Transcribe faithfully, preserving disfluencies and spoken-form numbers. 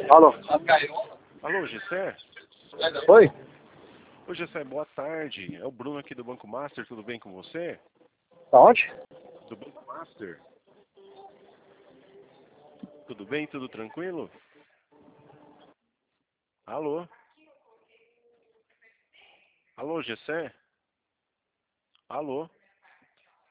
Alô? Alô, Gessé? Oi? Oi, Gessé, boa tarde. É o Bruno aqui do Banco Master, tudo bem com você? Da onde? Do Banco Master. Tudo bem? Tudo tranquilo? Alô? Alô, Gessé? Alô?